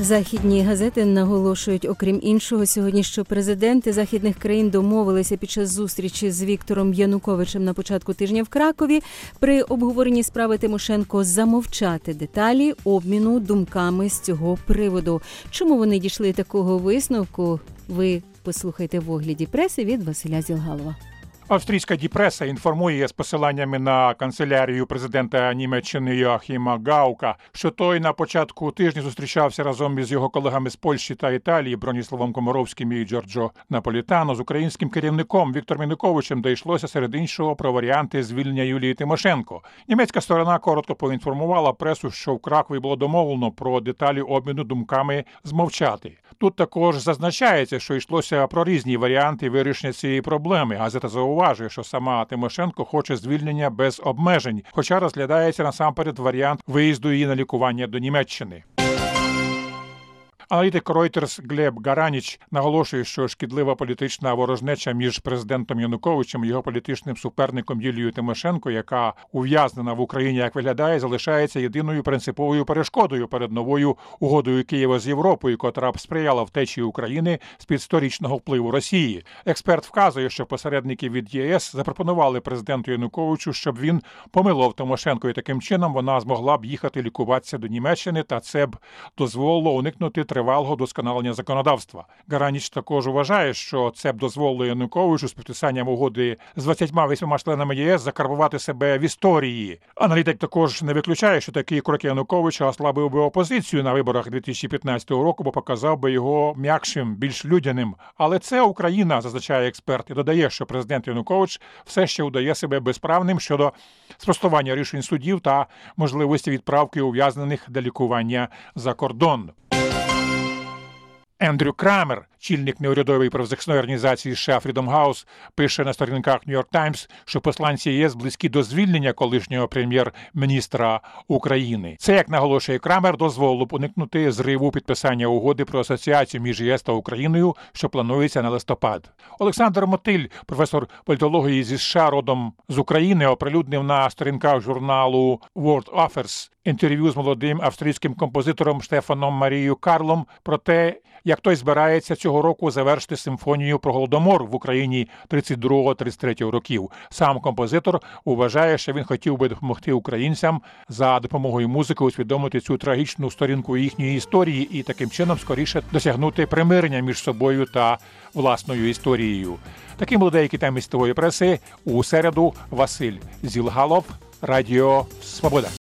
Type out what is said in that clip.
Західні газети наголошують, окрім іншого, сьогодні, що президенти західних країн домовилися під час зустрічі з Віктором Януковичем на початку тижня в Кракові при обговоренні справи Тимошенко замовчати деталі обміну думками з цього приводу. Чому вони дійшли такого висновку, ви послухайте в огляді преси від Василя Зілгалова. Австрійська діпреса інформує з посиланнями на канцелярію президента Німеччини Йоахіма Гаука, що той на початку тижня зустрічався разом із його колегами з Польщі та Італії Броніславом Комаровським і Джорджо Наполітано з українським керівником Віктором Януковичем, де йшлося серед іншого про варіанти звільнення Юлії Тимошенко. Німецька сторона коротко поінформувала пресу, що в Кракові було домовлено про деталі обміну думками змовчати. Тут також зазначається, що йшлося про різні варіанти вирішення цієї проблеми. Газета зауважує, що сама Тимошенко хоче звільнення без обмежень, хоча розглядається насамперед варіант виїзду її на лікування до Німеччини. Аналітик Reuters Глеб Гараніч наголошує, що шкідлива політична ворожнеча між президентом Януковичем і його політичним суперником Юлією Тимошенко, яка ув'язнена в Україні, як виглядає, залишається єдиною принциповою перешкодою перед новою угодою Києва з Європою, котра б сприяла втечі України з-під сторічного впливу Росії. Експерт вказує, що посередники від ЄС запропонували президенту Януковичу, щоб він помилував Тимошенко, і таким чином вона змогла б їхати лікуватися до Німеччини, та це б дозволило уникнути тривалого досконалення законодавства. Гараніч також вважає, що це б дозволило Януковичу з підписанням угоди з 28 членами ЄС закарбувати себе в історії. Аналітик також не виключає, що такий крок Януковича ослабив би опозицію на виборах 2015 року, бо показав би його м'якшим, більш людяним. Але це Україна, зазначає експерт, і додає, що президент Янукович все ще удає себе безправним щодо спростування рішень судів та можливості відправки ув'язнених для лікування за кордон. Ендрю Крамер, чільник неурядової правозахисної організації США Freedom House, пише на сторінках New York Times, що посланці ЄС близькі до звільнення колишнього прем'єр-міністра України. Це, як наголошує Крамер, дозволило б уникнути зриву підписання угоди про асоціацію між ЄС та Україною, що планується на листопад. Олександр Мотиль, професор політології зі США, родом з України, оприлюднив на сторінках журналу World Affairs інтерв'ю з молодим австрійським композитором Штефаном Марією Карлом про те, як той збирається цього року завершити симфонію про Голодомор в Україні 32-33 років. Сам композитор вважає, що він хотів би допомогти українцям за допомогою музики усвідомити цю трагічну сторінку їхньої історії і таким чином скоріше досягнути примирення між собою та власною історією. Таким були деякі теми світової преси. У середу Василь Зілгалов, Радіо Свобода.